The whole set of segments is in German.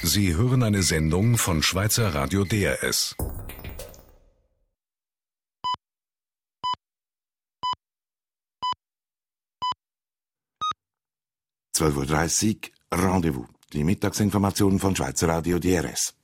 Sie hören eine Sendung von Schweizer Radio DRS. (12:30 Uhr) Rendezvous. Die Mittagsinformationen von Schweizer Radio DRS.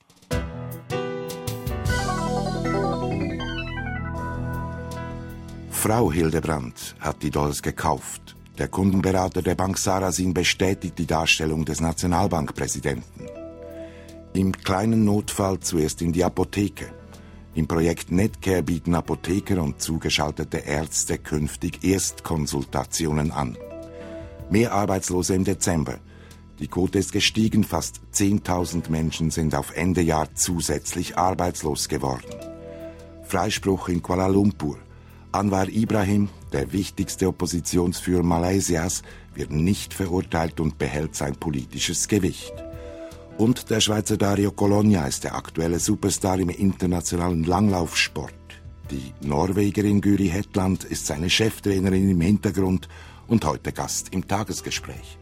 Frau Hildebrand hat die Dolls gekauft. Der Kundenberater der Bank Sarasin bestätigt die Darstellung des Nationalbankpräsidenten. Im kleinen Notfall zuerst in die Apotheke. Im Projekt Netcare bieten Apotheker und zugeschaltete Ärzte künftig Erstkonsultationen an. Mehr Arbeitslose im Dezember. Die Quote ist gestiegen, fast 10.000 Menschen sind auf Ende Jahr zusätzlich arbeitslos geworden. Freispruch in Kuala Lumpur. Anwar Ibrahim, der wichtigste Oppositionsführer Malaysias, wird nicht verurteilt und behält sein politisches Gewicht. Und der Schweizer Dario Colonia ist der aktuelle Superstar im internationalen Langlaufsport. Die Norwegerin Gyri Hetland ist seine Cheftrainerin im Hintergrund und heute Gast im Tagesgespräch.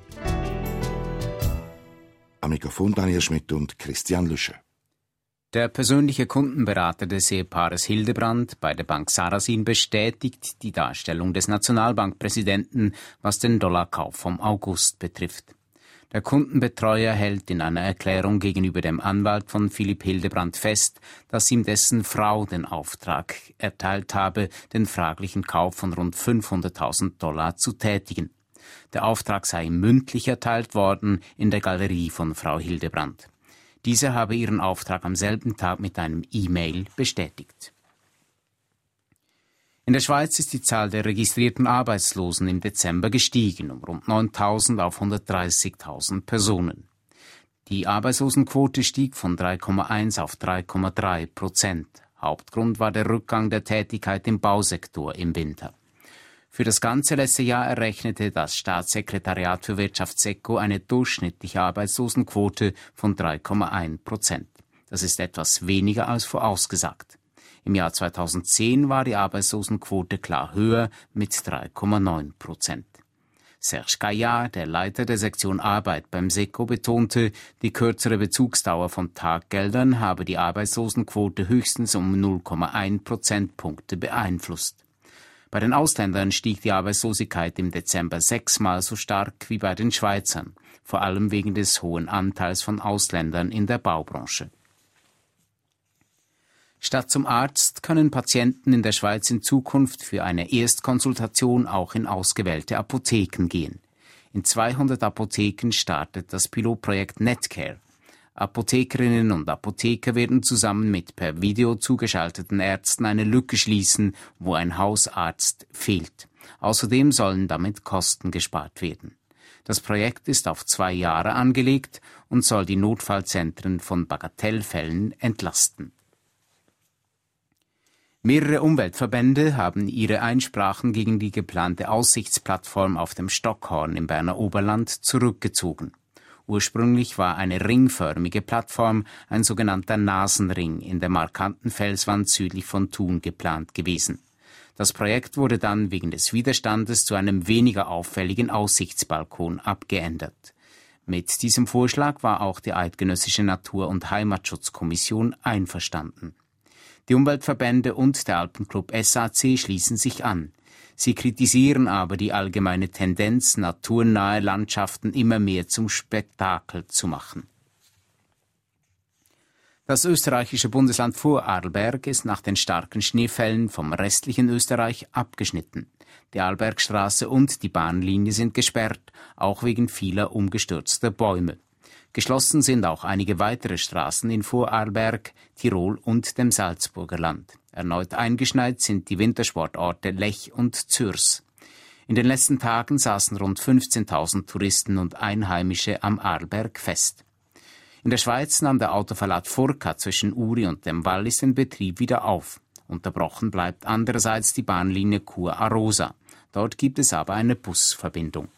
Am Mikrofon Daniel Schmidt und Christian Lüscher. Der persönliche Kundenberater des Ehepaares Hildebrand bei der Bank Sarasin bestätigt die Darstellung des Nationalbankpräsidenten, was den Dollarkauf vom August betrifft. Der Kundenbetreuer hält in einer Erklärung gegenüber dem Anwalt von Philipp Hildebrand fest, dass ihm dessen Frau den Auftrag erteilt habe, den fraglichen Kauf von rund $500.000 zu tätigen. Der Auftrag sei ihm mündlich erteilt worden in der Galerie von Frau Hildebrand. Diese habe ihren Auftrag am selben Tag mit einem E-Mail bestätigt. In der Schweiz ist die Zahl der registrierten Arbeitslosen im Dezember gestiegen, um rund 9.000 auf 130.000 Personen. Die Arbeitslosenquote stieg von 3,1 auf 3,3%. Hauptgrund war der Rückgang der Tätigkeit im Bausektor im Winter. Für das ganze letzte Jahr errechnete das Staatssekretariat für Wirtschaft SECO eine durchschnittliche Arbeitslosenquote von 3,1%. Das ist etwas weniger als vorausgesagt. Im Jahr 2010 war die Arbeitslosenquote klar höher mit 3,9%. Serge Gaillard, der Leiter der Sektion Arbeit beim SECO, betonte, die kürzere Bezugsdauer von Taggeldern habe die Arbeitslosenquote höchstens um 0,1 Prozentpunkte beeinflusst. Bei den Ausländern stieg die Arbeitslosigkeit im Dezember 6-mal so stark wie bei den Schweizern, vor allem wegen des hohen Anteils von Ausländern in der Baubranche. Statt zum Arzt können Patienten in der Schweiz in Zukunft für eine Erstkonsultation auch in ausgewählte Apotheken gehen. In 200 Apotheken startet das Pilotprojekt Netcare. Apothekerinnen und Apotheker werden zusammen mit per Video zugeschalteten Ärzten eine Lücke schließen, wo ein Hausarzt fehlt. Außerdem sollen damit Kosten gespart werden. Das Projekt ist auf 2 Jahre angelegt und soll die Notfallzentren von Bagatellfällen entlasten. Mehrere Umweltverbände haben ihre Einsprachen gegen die geplante Aussichtsplattform auf dem Stockhorn im Berner Oberland zurückgezogen. Ursprünglich war eine ringförmige Plattform, ein sogenannter Nasenring, in der markanten Felswand südlich von Thun geplant gewesen. Das Projekt wurde dann wegen des Widerstandes zu einem weniger auffälligen Aussichtsbalkon abgeändert. Mit diesem Vorschlag war auch die Eidgenössische Natur- und Heimatschutzkommission einverstanden. Die Umweltverbände und der Alpenclub SAC schließen sich an. Sie kritisieren aber die allgemeine Tendenz, naturnahe Landschaften immer mehr zum Spektakel zu machen. Das österreichische Bundesland Vorarlberg ist nach den starken Schneefällen vom restlichen Österreich abgeschnitten. Die Arlbergstraße und die Bahnlinie sind gesperrt, auch wegen vieler umgestürzter Bäume. Geschlossen sind auch einige weitere Straßen in Vorarlberg, Tirol und dem Salzburger Land. Erneut eingeschneit sind die Wintersportorte Lech und Zürs. In den letzten Tagen saßen rund 15.000 Touristen und Einheimische am Arlberg fest. In der Schweiz nahm der Autoverlad Furka zwischen Uri und dem Wallis den Betrieb wieder auf. Unterbrochen bleibt andererseits die Bahnlinie Chur-Arosa. Dort gibt es aber eine Busverbindung.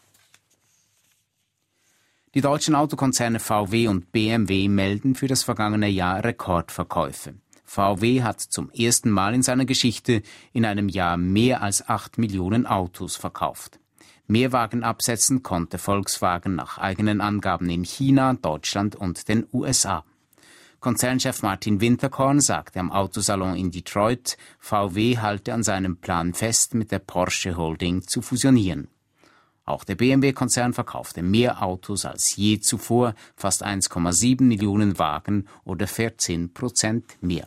Die deutschen Autokonzerne VW und BMW melden für das vergangene Jahr Rekordverkäufe. VW hat zum ersten Mal in seiner Geschichte in einem Jahr mehr als 8 Millionen Autos verkauft. Mehr Wagen absetzen konnte Volkswagen nach eigenen Angaben in China, Deutschland und den USA. Konzernchef Martin Winterkorn sagte am Autosalon in Detroit, VW halte an seinem Plan fest, mit der Porsche Holding zu fusionieren. Auch der BMW-Konzern verkaufte mehr Autos als je zuvor, fast 1,7 Millionen Wagen oder 14% mehr.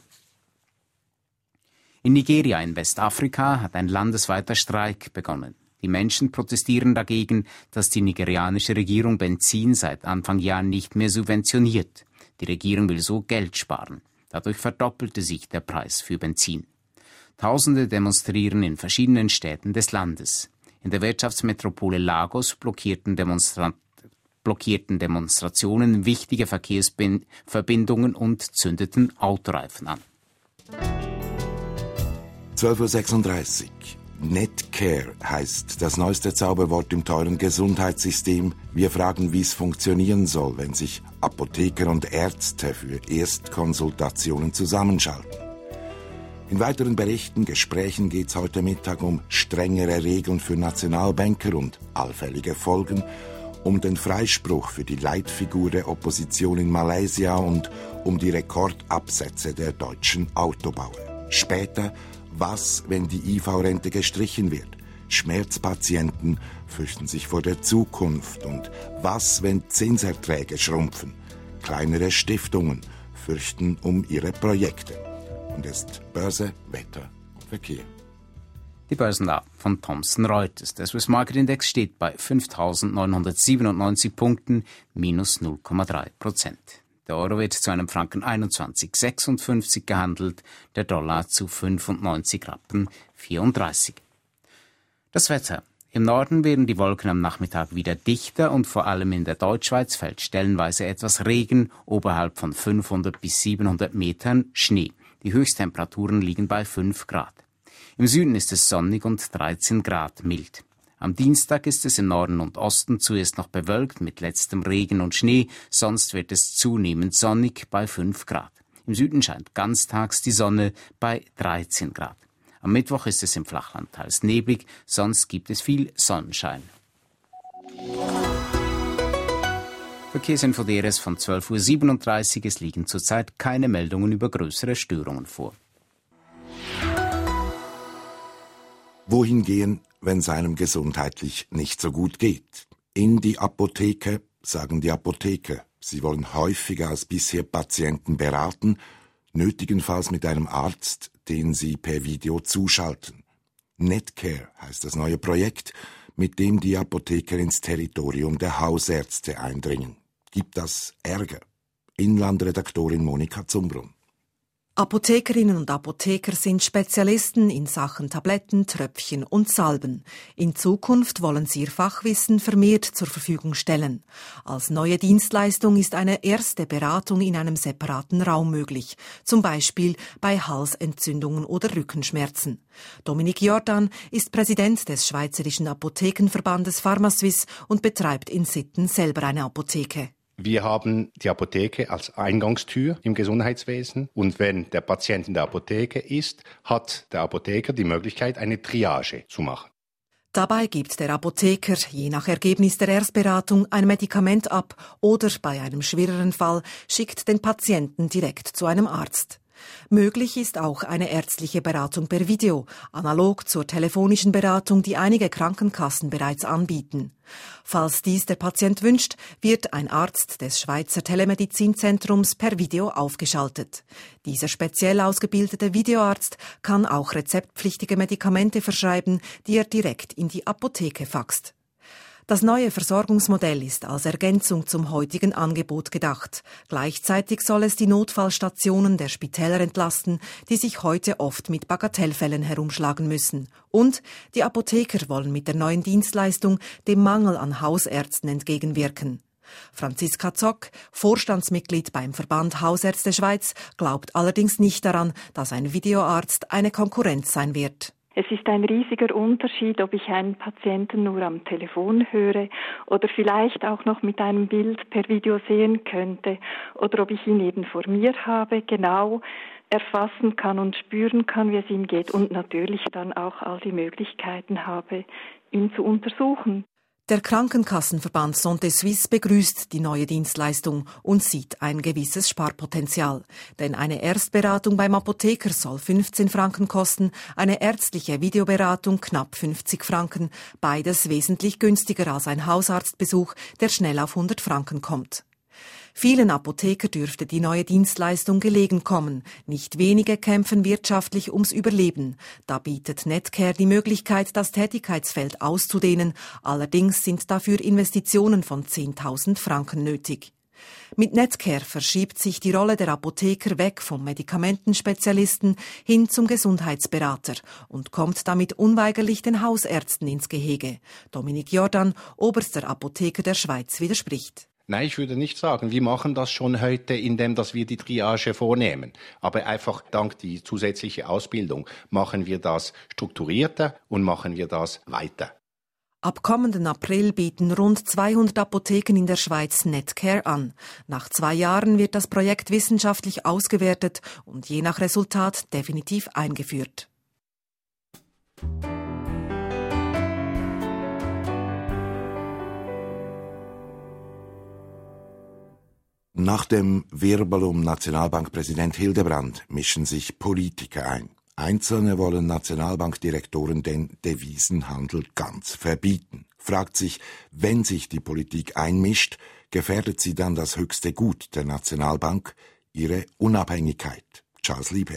In Nigeria in Westafrika hat ein landesweiter Streik begonnen. Die Menschen protestieren dagegen, dass die nigerianische Regierung Benzin seit Anfang Jahr nicht mehr subventioniert. Die Regierung will so Geld sparen. Dadurch verdoppelte sich der Preis für Benzin. Tausende demonstrieren in verschiedenen Städten des Landes. In der Wirtschaftsmetropole Lagos blockierten Demonstrationen wichtige Verkehrsverbindungen und zündeten Autoreifen an. 12.36 Uhr. Netcare heißt das neueste Zauberwort im teuren Gesundheitssystem. Wir fragen, wie es funktionieren soll, wenn sich Apotheker und Ärzte für Erstkonsultationen zusammenschalten. In weiteren Berichten, Gesprächen geht es heute Mittag um strengere Regeln für Nationalbanker und allfällige Folgen, um den Freispruch für die Leitfigur der Opposition in Malaysia und um die Rekordabsätze der deutschen Autobauer. Später, was, wenn die IV-Rente gestrichen wird? Schmerzpatienten fürchten sich vor der Zukunft. Und was, wenn Zinserträge schrumpfen? Kleinere Stiftungen fürchten um ihre Projekte. Und jetzt Börse, Wetter und Verkehr. Die Börsenlage von Thomson Reuters. Der Swiss Market Index steht bei 5.997 Punkten, minus 0,3%. Der Euro wird zu einem Franken 21,56 gehandelt, der Dollar zu 95,34 Rappen. Das Wetter. Im Norden werden die Wolken am Nachmittag wieder dichter und vor allem in der Deutschschweiz fällt stellenweise etwas Regen, oberhalb von 500 bis 700 Metern Schnee. Die Höchsttemperaturen liegen bei 5 Grad. Im Süden ist es sonnig und 13 Grad mild. Am Dienstag ist es im Norden und Osten zuerst noch bewölkt mit letztem Regen und Schnee, sonst wird es zunehmend sonnig bei 5 Grad. Im Süden scheint ganztags die Sonne bei 13 Grad. Am Mittwoch ist es im Flachland teils neblig, sonst gibt es viel Sonnenschein. Verkehrsinfo DRS von 12.37 Uhr. Es liegen zurzeit keine Meldungen über größere Störungen vor. Wohin gehen, wenn es einem gesundheitlich nicht so gut geht? In die Apotheke, sagen die Apotheker. Sie wollen häufiger als bisher Patienten beraten, nötigenfalls mit einem Arzt, den sie per Video zuschalten. Netcare heißt das neue Projekt, mit dem die Apotheker ins Territorium der Hausärzte eindringen. Gibt das Ärger? Inlandredaktorin Monika Zumbrunn. Apothekerinnen und Apotheker sind Spezialisten in Sachen Tabletten, Tröpfchen und Salben. In Zukunft wollen sie ihr Fachwissen vermehrt zur Verfügung stellen. Als neue Dienstleistung ist eine erste Beratung in einem separaten Raum möglich, zum Beispiel bei Halsentzündungen oder Rückenschmerzen. Dominik Jordan ist Präsident des Schweizerischen Apothekenverbandes Pharmaswiss und betreibt in Sitten selber eine Apotheke. Wir haben die Apotheke als Eingangstür im Gesundheitswesen und wenn der Patient in der Apotheke ist, hat der Apotheker die Möglichkeit, eine Triage zu machen. Dabei gibt der Apotheker je nach Ergebnis der Erstberatung ein Medikament ab oder bei einem schwereren Fall schickt den Patienten direkt zu einem Arzt. Möglich ist auch eine ärztliche Beratung per Video, analog zur telefonischen Beratung, die einige Krankenkassen bereits anbieten. Falls dies der Patient wünscht, wird ein Arzt des Schweizer Telemedizinzentrums per Video aufgeschaltet. Dieser speziell ausgebildete Videoarzt kann auch rezeptpflichtige Medikamente verschreiben, die er direkt in die Apotheke faxt. Das neue Versorgungsmodell ist als Ergänzung zum heutigen Angebot gedacht. Gleichzeitig soll es die Notfallstationen der Spitäler entlasten, die sich heute oft mit Bagatellfällen herumschlagen müssen. Und die Apotheker wollen mit der neuen Dienstleistung dem Mangel an Hausärzten entgegenwirken. Franziska Zock, Vorstandsmitglied beim Verband Hausärzte Schweiz, glaubt allerdings nicht daran, dass ein Videoarzt eine Konkurrenz sein wird. Es ist ein riesiger Unterschied, ob ich einen Patienten nur am Telefon höre oder vielleicht auch noch mit einem Bild per Video sehen könnte oder ob ich ihn eben vor mir habe, genau erfassen kann und spüren kann, wie es ihm geht und natürlich dann auch all die Möglichkeiten habe, ihn zu untersuchen. Der Krankenkassenverband Santé Suisse begrüßt die neue Dienstleistung und sieht ein gewisses Sparpotenzial. Denn eine Erstberatung beim Apotheker soll 15 Franken kosten, eine ärztliche Videoberatung knapp 50 Franken, beides wesentlich günstiger als ein Hausarztbesuch, der schnell auf 100 Franken kommt. Vielen Apotheker dürfte die neue Dienstleistung gelegen kommen. Nicht wenige kämpfen wirtschaftlich ums Überleben. Da bietet Netcare die Möglichkeit, das Tätigkeitsfeld auszudehnen. Allerdings sind dafür Investitionen von 10.000 Franken nötig. Mit Netcare verschiebt sich die Rolle der Apotheker weg vom Medikamentenspezialisten hin zum Gesundheitsberater und kommt damit unweigerlich den Hausärzten ins Gehege. Dominik Jordan, oberster Apotheker der Schweiz, widerspricht. Nein, ich würde nicht sagen, wir machen das schon heute, indem dass wir die Triage vornehmen. Aber einfach dank die zusätzliche Ausbildung machen wir das strukturierter und machen wir das weiter. Ab kommenden April bieten rund 200 Apotheken in der Schweiz Netcare an. Nach 2 Jahren wird das Projekt wissenschaftlich ausgewertet und je nach Resultat definitiv eingeführt. Nach dem Wirbel um Nationalbankpräsident Hildebrand mischen sich Politiker ein. Einzelne wollen Nationalbankdirektoren den Devisenhandel ganz verbieten. Fragt sich, wenn sich die Politik einmischt, gefährdet sie dann das höchste Gut der Nationalbank, ihre Unabhängigkeit. Charles Lieber.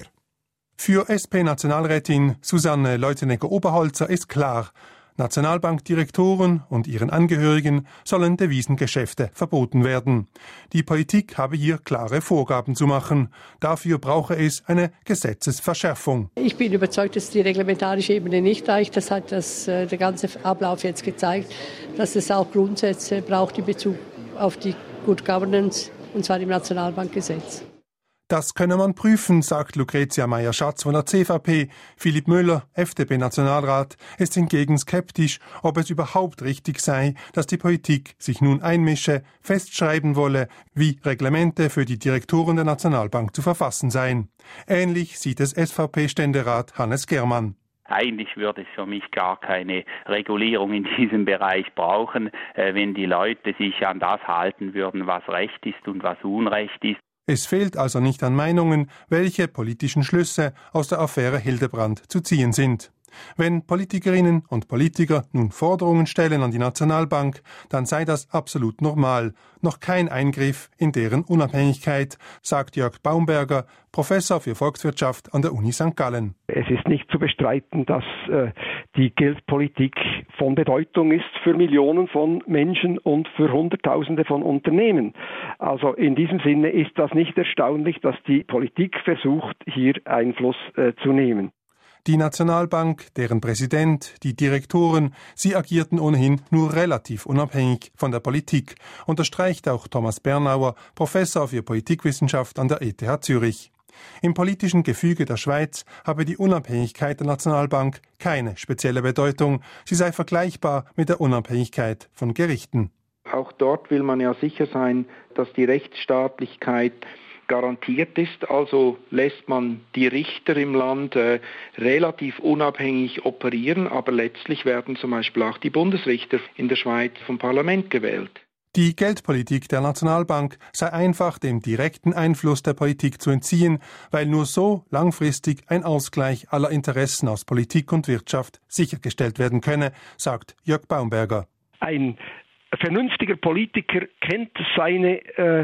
Für SP-Nationalrätin Susanne Leutenegger-Oberholzer ist klar, Nationalbankdirektoren und ihren Angehörigen sollen Devisengeschäfte verboten werden. Die Politik habe hier klare Vorgaben zu machen. Dafür brauche es eine Gesetzesverschärfung. Ich bin überzeugt, dass die reglementarische Ebene nicht reicht. Das hat der ganze Ablauf jetzt gezeigt, dass es auch Grundsätze braucht in Bezug auf die Good Governance, und zwar im Nationalbankgesetz. Das könne man prüfen, sagt Lucretia Meyer-Schatz von der CVP. Philipp Müller, FDP-Nationalrat, ist hingegen skeptisch, ob es überhaupt richtig sei, dass die Politik sich nun einmische, festschreiben wolle, wie Reglemente für die Direktoren der Nationalbank zu verfassen seien. Ähnlich sieht es SVP-Ständerat Hannes Germann. Eigentlich würde es für mich gar keine Regulierung in diesem Bereich brauchen, wenn die Leute sich an das halten würden, was Recht ist und was Unrecht ist. Es fehlt also nicht an Meinungen, welche politischen Schlüsse aus der Affäre Hildebrand zu ziehen sind. Wenn Politikerinnen und Politiker nun Forderungen stellen an die Nationalbank, dann sei das absolut normal, noch kein Eingriff in deren Unabhängigkeit, sagt Jörg Baumberger, Professor für Volkswirtschaft an der Uni St. Gallen. Es ist nicht zu bestreiten, dass die Geldpolitik von Bedeutung ist für Millionen von Menschen und für Hunderttausende von Unternehmen. Also in diesem Sinne ist das nicht erstaunlich, dass die Politik versucht, hier Einfluss zu nehmen. Die Nationalbank, deren Präsident, die Direktoren, sie agierten ohnehin nur relativ unabhängig von der Politik, unterstreicht auch Thomas Bernauer, Professor für Politikwissenschaft an der ETH Zürich. Im politischen Gefüge der Schweiz habe die Unabhängigkeit der Nationalbank keine spezielle Bedeutung, sie sei vergleichbar mit der Unabhängigkeit von Gerichten. Auch dort will man ja sicher sein, dass die Rechtsstaatlichkeit garantiert ist, also lässt man die Richter im Land relativ unabhängig operieren, aber letztlich werden zum Beispiel auch die Bundesrichter in der Schweiz vom Parlament gewählt. Die Geldpolitik der Nationalbank sei einfach dem direkten Einfluss der Politik zu entziehen, weil nur so langfristig ein Ausgleich aller Interessen aus Politik und Wirtschaft sichergestellt werden könne, sagt Jörg Baumberger. Ein vernünftiger Politiker kennt seine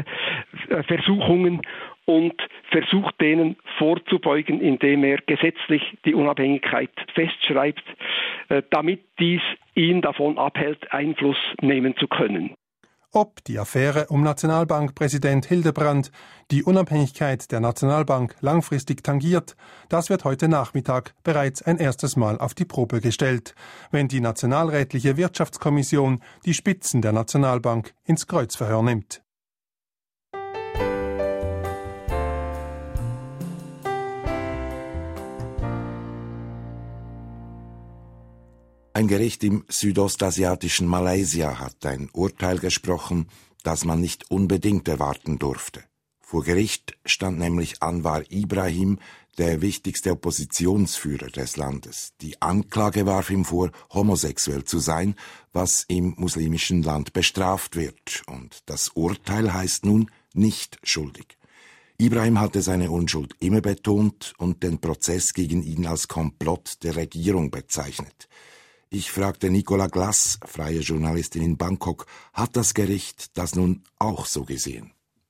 Versuchungen und versucht denen vorzubeugen, indem er gesetzlich die Unabhängigkeit festschreibt, damit dies ihn davon abhält, Einfluss nehmen zu können. Ob die Affäre um Nationalbankpräsident Hildebrand die Unabhängigkeit der Nationalbank langfristig tangiert, das wird heute Nachmittag bereits ein erstes Mal auf die Probe gestellt, wenn die Nationalrätliche Wirtschaftskommission die Spitzen der Nationalbank ins Kreuzverhör nimmt. Ein Gericht im südostasiatischen Malaysia hat ein Urteil gesprochen, das man nicht unbedingt erwarten durfte. Vor Gericht stand nämlich Anwar Ibrahim, der wichtigste Oppositionsführer des Landes. Die Anklage warf ihm vor, homosexuell zu sein, was im muslimischen Land bestraft wird. Und das Urteil heißt nun nicht schuldig. Ibrahim hatte seine Unschuld immer betont und den Prozess gegen ihn als Komplott der Regierung bezeichnet. Ich fragte Nicola Glass, freie Journalistin in Bangkok, hat das Gericht das nun auch so gesehen?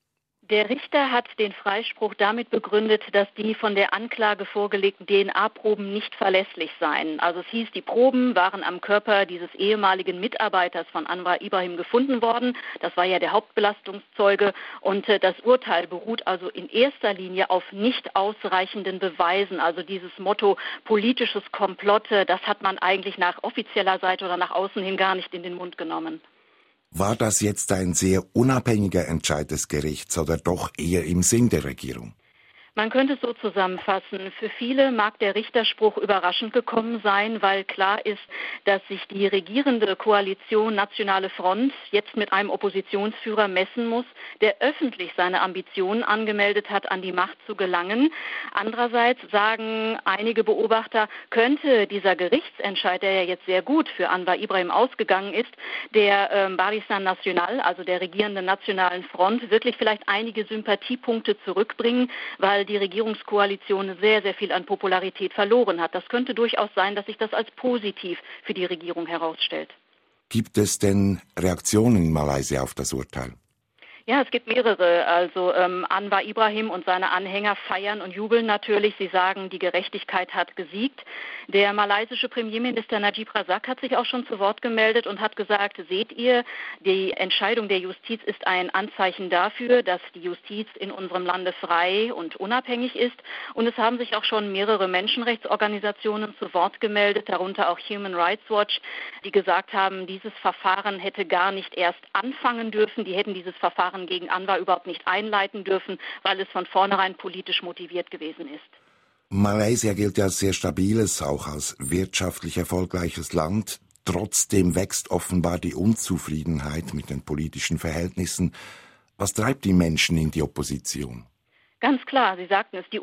Der Richter hat den Freispruch damit begründet, dass die von der Anklage vorgelegten DNA-Proben nicht verlässlich seien. Also es hieß, die Proben waren am Körper dieses ehemaligen Mitarbeiters von Anwar Ibrahim gefunden worden. Das war ja der Hauptbelastungszeuge. Und das Urteil beruht also in erster Linie auf nicht ausreichenden Beweisen. Also dieses Motto politisches Komplott, das hat man eigentlich nach offizieller Seite oder nach außen hin gar nicht in den Mund genommen. War das jetzt ein sehr unabhängiger Entscheid des Gerichts oder doch eher im Sinn der Regierung? Man könnte es so zusammenfassen. Für viele mag der Richterspruch überraschend gekommen sein, weil klar ist, dass sich die regierende Koalition Nationale Front jetzt mit einem Oppositionsführer messen muss, der öffentlich seine Ambitionen angemeldet hat, an die Macht zu gelangen. Andererseits sagen einige Beobachter, könnte dieser Gerichtsentscheid, der ja jetzt sehr gut für Anwar Ibrahim ausgegangen ist, der Barisan Nasional, also der regierenden Nationalen Front, wirklich vielleicht einige Sympathiepunkte zurückbringen, weil die Regierungskoalition sehr, sehr viel an Popularität verloren hat. Das könnte durchaus sein, dass sich das als positiv für die Regierung herausstellt. Gibt es denn Reaktionen in Malaysia auf das Urteil? Ja, es gibt mehrere. Also Anwar Ibrahim und seine Anhänger feiern und jubeln natürlich. Sie sagen, die Gerechtigkeit hat gesiegt. Der malaysische Premierminister Najib Razak hat sich auch schon zu Wort gemeldet und hat gesagt, seht ihr, die Entscheidung der Justiz ist ein Anzeichen dafür, dass die Justiz in unserem Lande frei und unabhängig ist. Und es haben sich auch schon mehrere Menschenrechtsorganisationen zu Wort gemeldet, darunter auch Human Rights Watch, die gesagt haben, dieses Verfahren hätte gar nicht erst anfangen dürfen. Die hätten dieses Verfahren gegen Anwar überhaupt nicht einleiten dürfen, weil es von vornherein politisch motiviert gewesen ist. Malaysia gilt ja als sehr stabiles, auch als wirtschaftlich erfolgreiches Land. Trotzdem wächst offenbar die Unzufriedenheit mit den politischen Verhältnissen. Was treibt die Menschen in die Opposition? Ganz klar, Sie sagten es, die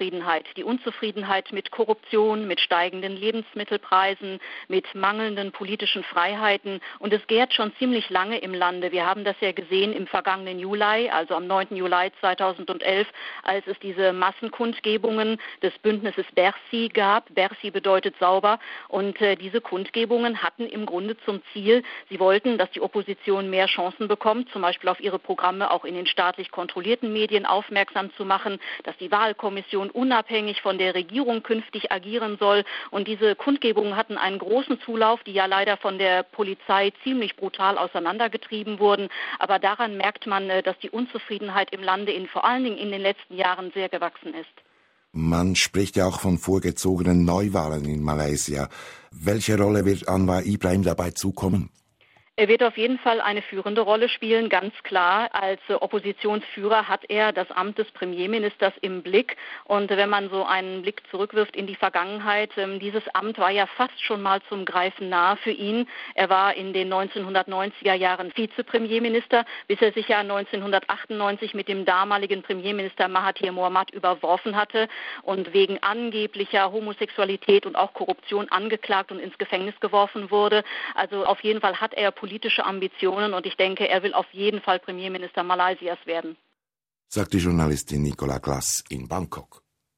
Unzufriedenheit mit Korruption, mit steigenden Lebensmittelpreisen, mit mangelnden politischen Freiheiten. Und es gärt schon ziemlich lange im Lande. Wir haben das ja gesehen im vergangenen Juli, also am 9. Juli 2011, als es diese Massenkundgebungen des Bündnisses Bersi gab. Bersi bedeutet sauber. Und diese Kundgebungen hatten im Grunde zum Ziel, sie wollten, dass die Opposition mehr Chancen bekommt, zum Beispiel auf ihre Programme auch in den staatlich kontrollierten Medien aufmerksam zu machen, dass die Wahlkommission unabhängig von der Regierung künftig agieren soll. Und diese Kundgebungen hatten einen großen Zulauf, die ja leider von der Polizei ziemlich brutal auseinandergetrieben wurden. Aber daran merkt man, dass die Unzufriedenheit im Lande vor allen Dingen in den letzten Jahren sehr gewachsen ist. Man spricht ja auch von vorgezogenen Neuwahlen in Malaysia. Welche Rolle wird Anwar Ibrahim dabei zukommen? Er wird auf jeden Fall eine führende Rolle spielen, ganz klar. Als Oppositionsführer hat er das Amt des Premierministers im Blick. Und wenn man so einen Blick zurückwirft in die Vergangenheit, dieses Amt war ja fast schon mal zum Greifen nahe für ihn. Er war in den 1990er Jahren Vizepremierminister, bis er sich ja 1998 mit dem damaligen Premierminister Mahathir Mohamad überworfen hatte und wegen angeblicher Homosexualität und auch Korruption angeklagt und ins Gefängnis geworfen wurde. Also auf jeden Fall hat er politische Ambitionen und ich denke, er will auf jeden Fall Premierminister Malaysias werden. Sagt die Journalistin Nicola Glass in Bangkok.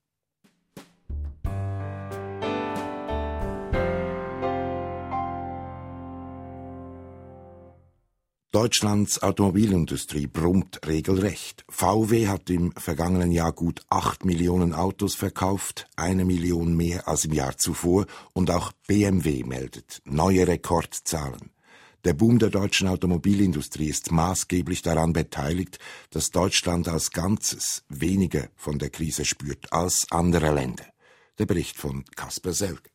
Deutschlands Automobilindustrie brummt regelrecht. VW hat im vergangenen Jahr gut 8 Millionen Autos verkauft, 1 Million mehr als im Jahr zuvor, und auch BMW meldet neue Rekordzahlen. Der Boom der deutschen Automobilindustrie ist maßgeblich daran beteiligt, dass Deutschland als Ganzes weniger von der Krise spürt als andere Länder. Der Bericht von Kasper Selg.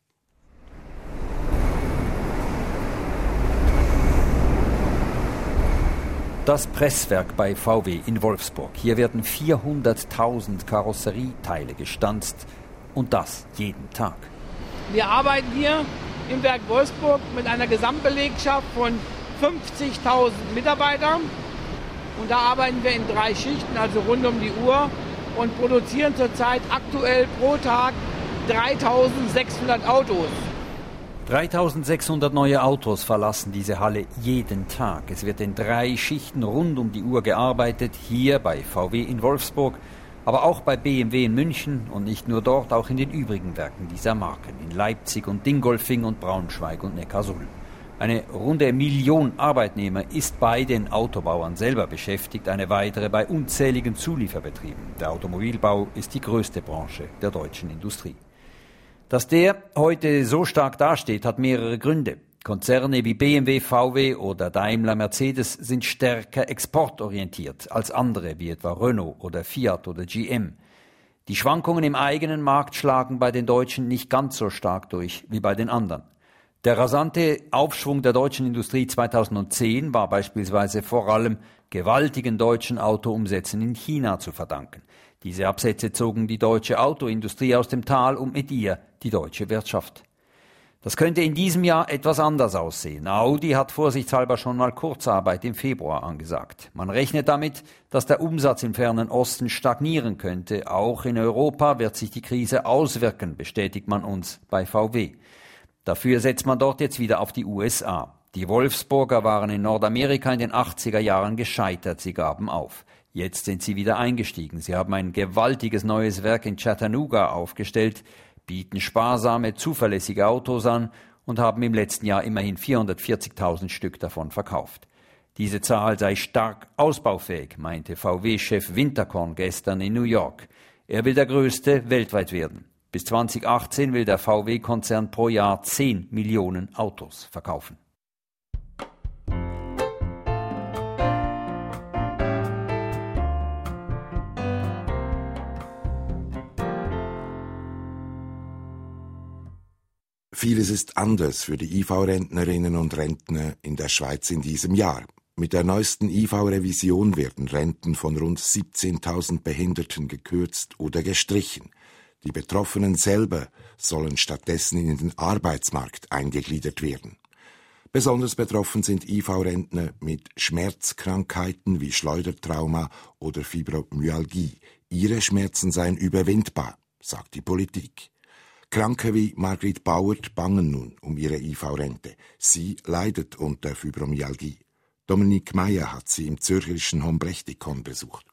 Das Presswerk bei VW in Wolfsburg. Hier werden 400.000 Karosserieteile gestanzt und das jeden Tag. Wir arbeiten hier im Werk Wolfsburg mit einer Gesamtbelegschaft von 50.000 Mitarbeitern Und da arbeiten wir in 3 Schichten, also rund um die Uhr, und produzieren zurzeit aktuell pro Tag 3.600 Autos. 3.600 neue Autos verlassen diese Halle jeden Tag. Es wird in 3 Schichten rund um die Uhr gearbeitet, hier bei VW in Wolfsburg, aber auch bei BMW in München und nicht nur dort, auch in den übrigen Werken dieser Marken, in Leipzig und Dingolfing und Braunschweig und Neckarsulm. Eine runde 1 Million Arbeitnehmer ist bei den Autobauern selber beschäftigt, eine weitere bei unzähligen Zulieferbetrieben. Der Automobilbau ist die größte Branche der deutschen Industrie. Dass der heute so stark dasteht, hat mehrere Gründe. Konzerne wie BMW, VW oder Daimler, Mercedes sind stärker exportorientiert als andere wie etwa Renault oder Fiat oder GM. Die Schwankungen im eigenen Markt schlagen bei den Deutschen nicht ganz so stark durch wie bei den anderen. Der rasante Aufschwung der deutschen Industrie 2010 war beispielsweise vor allem gewaltigen deutschen Autoumsätzen in China zu verdanken. Diese Absätze zogen die deutsche Autoindustrie aus dem Tal und mit ihr die deutsche Wirtschaft. Das könnte in diesem Jahr etwas anders aussehen. Audi hat vorsichtshalber schon mal Kurzarbeit im Februar angesagt. Man rechnet damit, dass der Umsatz im Fernen Osten stagnieren könnte. Auch in Europa wird sich die Krise auswirken, bestätigt man uns bei VW. Dafür setzt man dort jetzt wieder auf die USA. Die Wolfsburger waren in Nordamerika in den 80er Jahren gescheitert. Sie gaben auf. Jetzt sind sie wieder eingestiegen. Sie haben ein gewaltiges neues Werk in Chattanooga aufgestellt, bieten sparsame, zuverlässige Autos an und haben im letzten Jahr immerhin 440.000 Stück davon verkauft. Diese Zahl sei stark ausbaufähig, meinte VW-Chef Winterkorn gestern in New York. Er will der Größte weltweit werden. Bis 2018 will der VW-Konzern pro Jahr 10 Millionen Autos verkaufen. Vieles ist anders für die IV-Rentnerinnen und Rentner in der Schweiz in diesem Jahr. Mit der neuesten IV-Revision werden Renten von rund 17.000 Behinderten gekürzt oder gestrichen. Die Betroffenen selber sollen stattdessen in den Arbeitsmarkt eingegliedert werden. Besonders betroffen sind IV-Rentner mit Schmerzkrankheiten wie Schleudertrauma oder Fibromyalgie. Ihre Schmerzen seien überwindbar, sagt die Politik. Kranke wie Margrit Bauert bangen nun um ihre IV-Rente. Sie leidet unter Fibromyalgie. Dominique Meyer hat sie im zürcherischen Hombrechtikon besucht.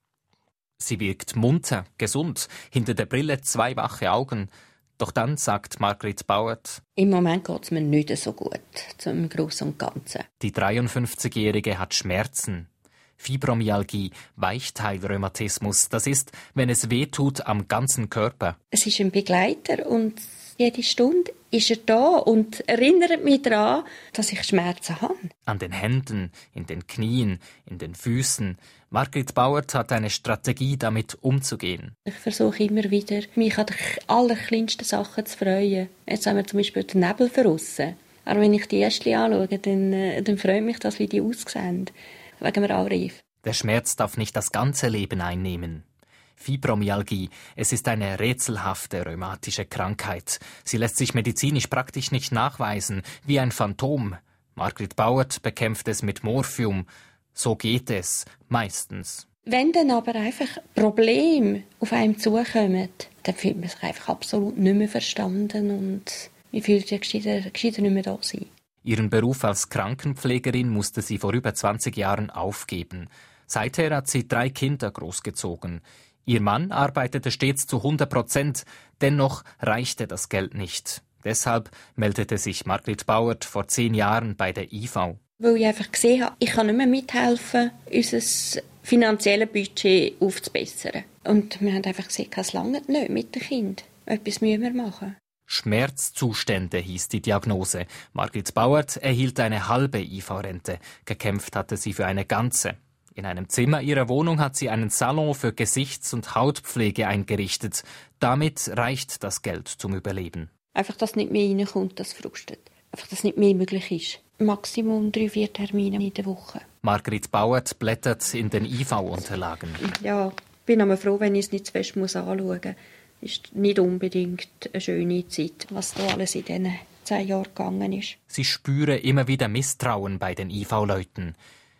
Sie wirkt munter, gesund, hinter der Brille 2 wache Augen. Doch dann sagt Margrit Bauert: Im Moment geht es mir nicht so gut, zum Großen und Ganzen. Die 53-Jährige hat Schmerzen. Fibromyalgie, Weichteilrheumatismus, das ist, wenn es weh tut am ganzen Körper. Es ist ein Begleiter und jede Stunde ist er da und erinnert mich daran, dass ich Schmerzen habe. An den Händen, in den Knien, in den Füßen. Margrit Bauert hat eine Strategie, damit umzugehen. Ich versuche immer wieder, mich an den allerkleinsten Sachen zu freuen. Jetzt haben wir zum Beispiel den Nebel draussen. Aber wenn ich die Ästchen anschaue, dann freut mich das, wie die aussehen. Wegen dem Raureif. Der Schmerz darf nicht das ganze Leben einnehmen. Fibromyalgie, es ist eine rätselhafte rheumatische Krankheit. Sie lässt sich medizinisch praktisch nicht nachweisen, wie ein Phantom. Margrit Bauert bekämpft es mit Morphium. So geht es, meistens. Wenn dann aber einfach Probleme auf einem zukommen, dann fühlt man sich einfach absolut nicht mehr verstanden und man fühlt sich gescheiter nicht mehr da sein. Ihren Beruf als Krankenpflegerin musste sie vor über 20 Jahren aufgeben. Seither hat sie 3 Kinder großgezogen. Ihr Mann arbeitete stets zu 100%, dennoch reichte das Geld nicht. Deshalb meldete sich Margrit Bauert vor 10 Jahren bei der IV. Weil ich einfach gesehen habe, ich kann nicht mehr mithelfen, unser finanzielles Budget aufzubessern. Und wir haben einfach gesehen, es reicht nicht mit dem Kind. Etwas müssen wir machen. Schmerzzustände hieß die Diagnose. Margrit Bauert erhielt eine halbe IV-Rente. Gekämpft hatte sie für eine ganze. In einem Zimmer ihrer Wohnung hat sie einen Salon für Gesichts- und Hautpflege eingerichtet. Damit reicht das Geld zum Überleben. Einfach, dass nicht mehr reinkommt, das frustet. Einfach, dass nicht mehr möglich ist. Maximum 3-4 Termine in der Woche. Margrit Bauert blättert in den IV-Unterlagen. Ja, ich bin aber froh, wenn ich es nicht zu fest anschauen muss. Ist nicht unbedingt eine schöne Zeit, was da alles in diesen 10 Jahren gegangen ist. Sie spüre immer wieder Misstrauen bei den IV-Leuten.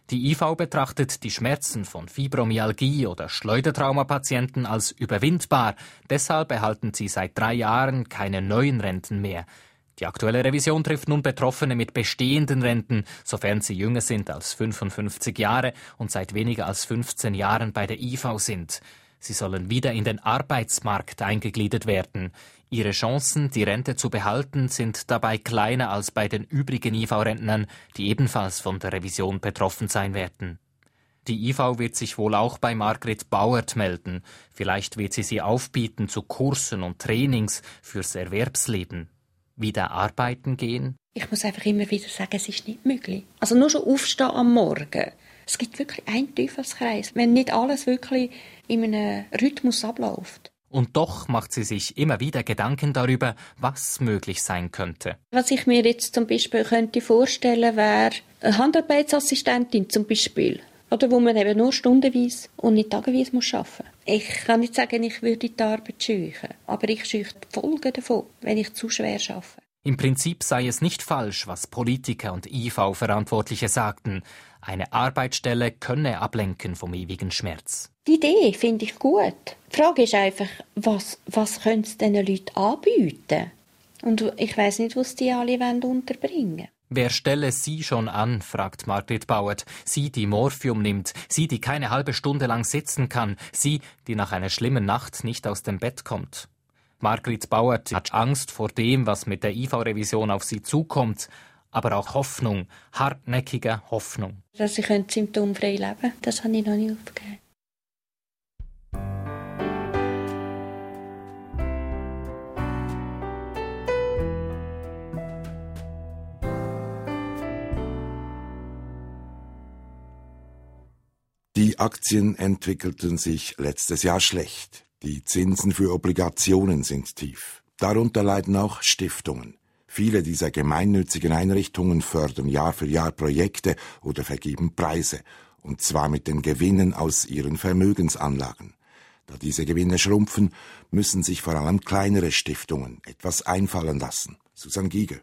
Die IV betrachtet die Schmerzen von Fibromyalgie oder Schleudertraumapatienten als überwindbar. Deshalb erhalten sie seit 3 Jahren keine neuen Renten mehr. Die aktuelle Revision trifft nun Betroffene mit bestehenden Renten, sofern sie jünger sind als 55 Jahre und seit weniger als 15 Jahren bei der IV sind. Sie sollen wieder in den Arbeitsmarkt eingegliedert werden. Ihre Chancen, die Rente zu behalten, sind dabei kleiner als bei den übrigen IV-Rentnern, die ebenfalls von der Revision betroffen sein werden. Die IV wird sich wohl auch bei Margrit Bauert melden. Vielleicht wird sie aufbieten zu Kursen und Trainings fürs Erwerbsleben. Wieder arbeiten gehen? Ich muss einfach immer wieder sagen, es ist nicht möglich. Also nur schon aufstehen am Morgen. Es gibt wirklich einen Teufelskreis, wenn nicht alles wirklich in einem Rhythmus abläuft. Und doch macht sie sich immer wieder Gedanken darüber, was möglich sein könnte. Was ich mir jetzt zum Beispiel könnte vorstellen, wäre eine Handarbeitsassistentin zum Beispiel. Oder wo man eben nur stundenweise und nicht tageweise arbeiten muss. Ich kann nicht sagen, ich würde die Arbeit scheuchen, aber ich scheuche die Folgen davon, wenn ich zu schwer arbeite. Im Prinzip sei es nicht falsch, was Politiker und IV-Verantwortliche sagten. Eine Arbeitsstelle könne ablenken vom ewigen Schmerz. Die Idee finde ich gut. Die Frage ist einfach, was können es diesen Leuten anbieten? Und ich weiss nicht, was die alle unterbringen wollen. Wer stelle sie schon an, fragt Margrit Bauert. Sie, die Morphium nimmt, sie, die keine halbe Stunde lang sitzen kann, sie, die nach einer schlimmen Nacht nicht aus dem Bett kommt. Margrit Bauert hat Angst vor dem, was mit der IV-Revision auf sie zukommt, aber auch Hoffnung, hartnäckige Hoffnung. Dass ich symptomfrei leben könnte, das habe ich noch nicht aufgegeben. Die Aktien entwickelten sich letztes Jahr schlecht. Die Zinsen für Obligationen sind tief. Darunter leiden auch Stiftungen. Viele dieser gemeinnützigen Einrichtungen fördern Jahr für Jahr Projekte oder vergeben Preise, und zwar mit den Gewinnen aus ihren Vermögensanlagen. Da diese Gewinne schrumpfen, müssen sich vor allem kleinere Stiftungen etwas einfallen lassen. Susanne Giger.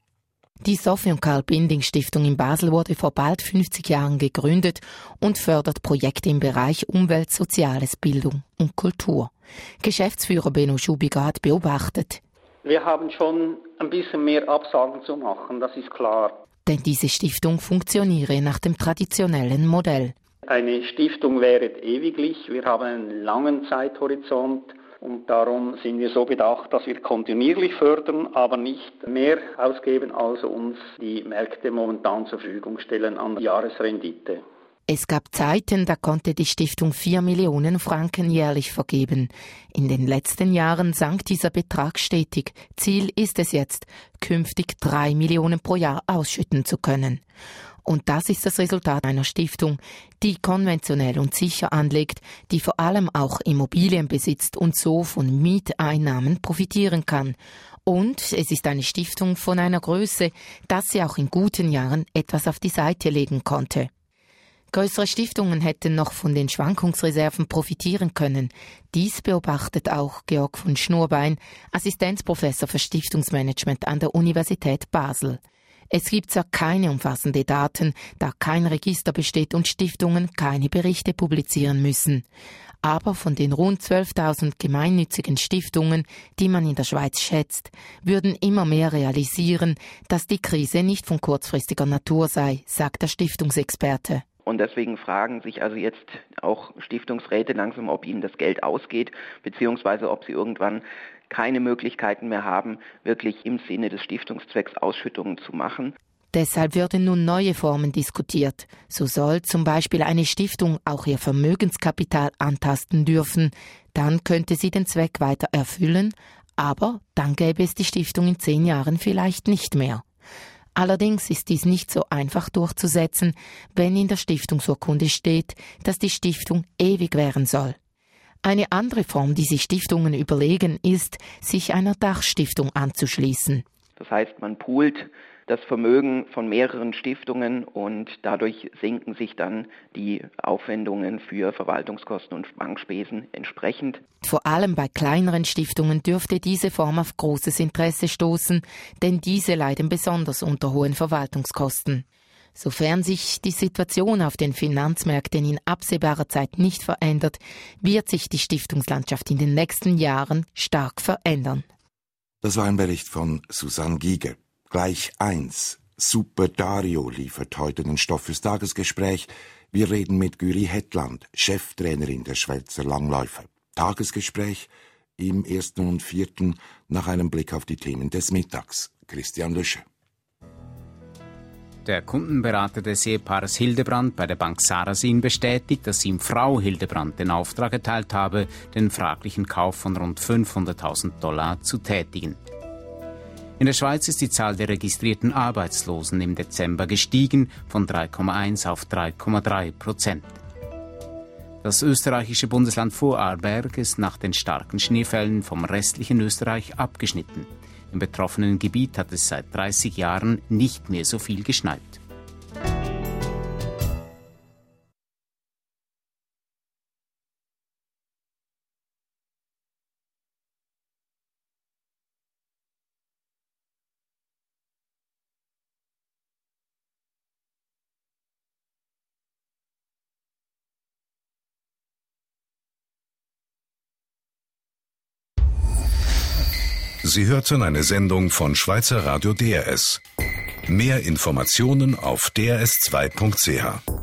Die Sophie und Karl Binding Stiftung in Basel wurde vor bald 50 Jahren gegründet und fördert Projekte im Bereich Umwelt, Soziales, Bildung und Kultur. Geschäftsführer Benno Schubiger hat beobachtet: Wir haben schon ein bisschen mehr Absagen zu machen, das ist klar. Denn diese Stiftung funktioniere nach dem traditionellen Modell. Eine Stiftung wäre ewiglich, wir haben einen langen Zeithorizont. Und darum sind wir so bedacht, dass wir kontinuierlich fördern, aber nicht mehr ausgeben, als uns die Märkte momentan zur Verfügung stellen an Jahresrendite. Es gab Zeiten, da konnte die Stiftung 4 Millionen Franken jährlich vergeben. In den letzten Jahren sank dieser Betrag stetig. Ziel ist es jetzt, künftig 3 Millionen pro Jahr ausschütten zu können. Und das ist das Resultat einer Stiftung, die konventionell und sicher anlegt, die vor allem auch Immobilien besitzt und so von Mieteinnahmen profitieren kann. Und es ist eine Stiftung von einer Größe, dass sie auch in guten Jahren etwas auf die Seite legen konnte. Größere Stiftungen hätten noch von den Schwankungsreserven profitieren können. Dies beobachtet auch Georg von Schnurbein, Assistenzprofessor für Stiftungsmanagement an der Universität Basel. Es gibt zwar keine umfassende Daten, da kein Register besteht und Stiftungen keine Berichte publizieren müssen. Aber von den rund 12.000 gemeinnützigen Stiftungen, die man in der Schweiz schätzt, würden immer mehr realisieren, dass die Krise nicht von kurzfristiger Natur sei, sagt der Stiftungsexperte. Und deswegen fragen sich also jetzt auch Stiftungsräte langsam, ob ihnen das Geld ausgeht, beziehungsweise ob sie irgendwann keine Möglichkeiten mehr haben, wirklich im Sinne des Stiftungszwecks Ausschüttungen zu machen. Deshalb werden nun neue Formen diskutiert. So soll zum Beispiel eine Stiftung auch ihr Vermögenskapital antasten dürfen. Dann könnte sie den Zweck weiter erfüllen, aber dann gäbe es die Stiftung in 10 Jahren vielleicht nicht mehr. Allerdings ist dies nicht so einfach durchzusetzen, wenn in der Stiftungsurkunde steht, dass die Stiftung ewig währen soll. Eine andere Form, die sich Stiftungen überlegen, ist, sich einer Dachstiftung anzuschließen. Das heißt, man poolt das Vermögen von mehreren Stiftungen und dadurch senken sich dann die Aufwendungen für Verwaltungskosten und Bankspesen entsprechend. Vor allem bei kleineren Stiftungen dürfte diese Form auf großes Interesse stoßen, denn diese leiden besonders unter hohen Verwaltungskosten. Sofern sich die Situation auf den Finanzmärkten in absehbarer Zeit nicht verändert, wird sich die Stiftungslandschaft in den nächsten Jahren stark verändern. Das war ein Bericht von Susanne Giger. Gleich 1. Super Dario liefert heute den Stoff fürs Tagesgespräch. Wir reden mit Gyri Hetland, Cheftrainerin der Schweizer Langläufer. Tagesgespräch im 1. und 4. nach einem Blick auf die Themen des Mittags. Christian Lüsche. Der Kundenberater des Ehepaares Hildebrand bei der Bank Sarasin bestätigt, dass ihm Frau Hildebrand den Auftrag erteilt habe, den fraglichen Kauf von rund $500.000 zu tätigen. In der Schweiz ist die Zahl der registrierten Arbeitslosen im Dezember gestiegen von 3,1 auf 3,3%. Das österreichische Bundesland Vorarlberg ist nach den starken Schneefällen vom restlichen Österreich abgeschnitten. Im betroffenen Gebiet hat es seit 30 Jahren nicht mehr so viel geschneit. Sie hörten eine Sendung von Schweizer Radio DRS. Mehr Informationen auf drs2.ch.